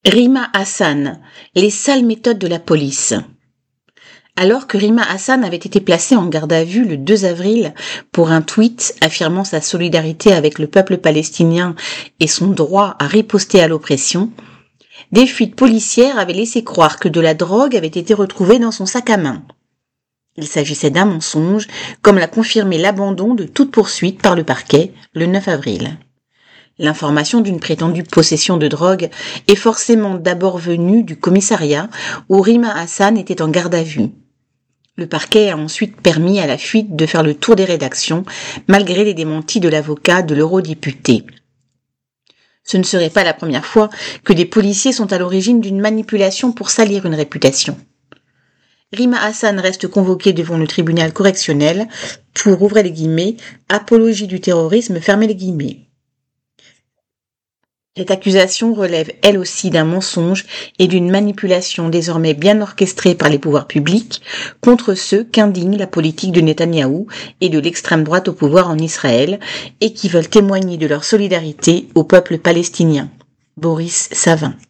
Rima Hassan, les sales méthodes de la police. Alors que Rima Hassan avait été placée en garde à vue le 2 avril pour un tweet affirmant sa solidarité avec le peuple palestinien et son droit à riposter à l'oppression, des fuites policières avaient laissé croire que de la drogue avait été retrouvée dans son sac à main. Il s'agissait d'un mensonge, comme l'a confirmé l'abandon de toute poursuite par le parquet le 9 avril. L'information d'une prétendue possession de drogue est forcément d'abord venue du commissariat où Rima Hassan était en garde à vue. Le parquet a ensuite permis à la fuite de faire le tour des rédactions, malgré les démentis de l'avocat de l'eurodéputé. Ce ne serait pas la première fois que des policiers sont à l'origine d'une manipulation pour salir une réputation. Rima Hassan reste convoquée devant le tribunal correctionnel pour, ouvrez les guillemets, apologie du terrorisme, fermez les guillemets. Cette accusation relève elle aussi d'un mensonge et d'une manipulation désormais bien orchestrée par les pouvoirs publics contre ceux qu'indigne la politique de Netanyahou et de l'extrême droite au pouvoir en Israël et qui veulent témoigner de leur solidarité au peuple palestinien. Boris Savin.